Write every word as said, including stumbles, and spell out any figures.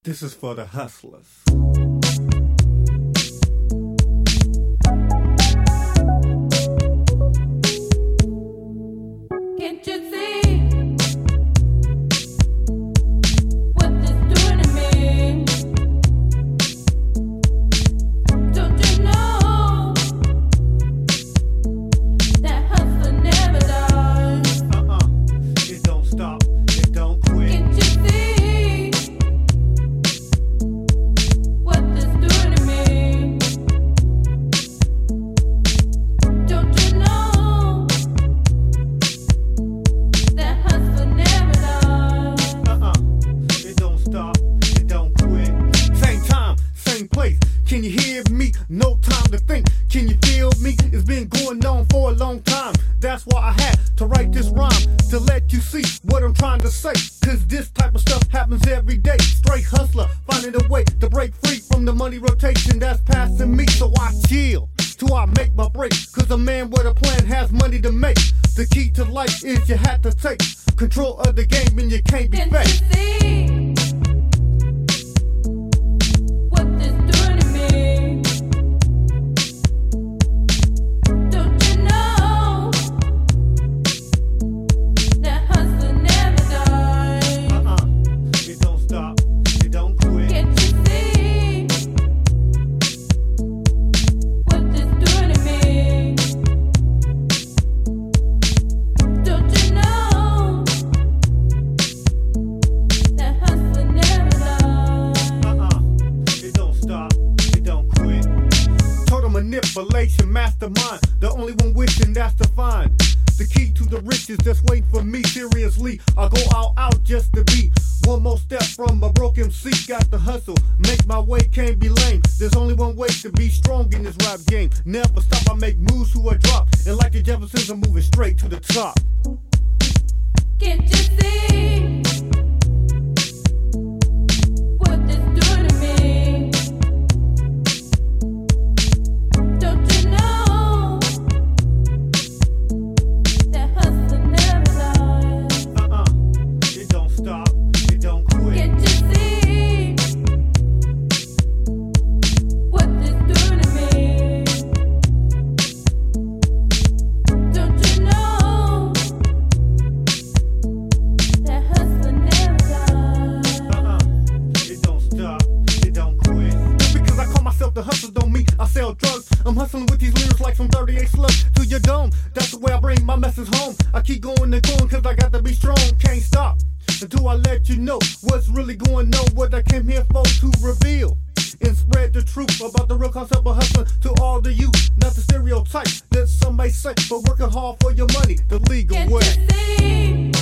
This is for the hustlers. Can't you see what this doing to me? Don't you know that hustle never dies? Uh-uh, it don't stop, it don't quit. Can't you see what this doing to me? Don't you know that hustle never dies? Uh-uh, it don't stop, it don't quit. Same time, same place. Can you hear me? No time to think. Can you feel me? It's been going on for a long time. That's why I had to write this rhyme, to let you see what I'm trying to say. Cause this type of stuff happens every day. Straight hustler, finding a way to break free from the money rotation that's passing me. So I chill till I make my break. Cause a man with a plan has money to make. The key to life is you have to take control of the game and you can't be Can't fake. you see what this doing to me? Don't you know that hustle never dies? Uh-uh, it don't stop, it don't quit. Can't you see what this doing to me? Don't you know that hustle never dies? Uh-uh, it don't stop, it don't quit. Total manipulation, mastermind. The only one wishing that's to find the key to the riches that's waiting for me. Seriously, I go all out just to be one more step from a broke M C. Got the hustle, make my way, can't be lame. There's only one way to be strong in this rap game. Never stop, I make moves who I drop. And like the Jeffersons, I'm moving straight to the top. Can't you see what this doing to me? Don't you know that hustle never dies? Uh-uh, it don't stop, it don't quit. Can't you see what this doing to me? Don't you know that hustle never dies? Uh-uh, it don't stop, it don't quit. Just because I call myself the hustler don't mean I sell drugs. I'm hustling with these lyrics like some thirty-eight slugs to your dome. That's the way I bring my message home. I keep going and going cause I got to be strong. Can't stop until I let you know what's really going on, what I came here for to reveal and spread the truth about the real concept of hustling to all the youth. Not the stereotype that some may say, but working hard for your money the legal Can't way. you see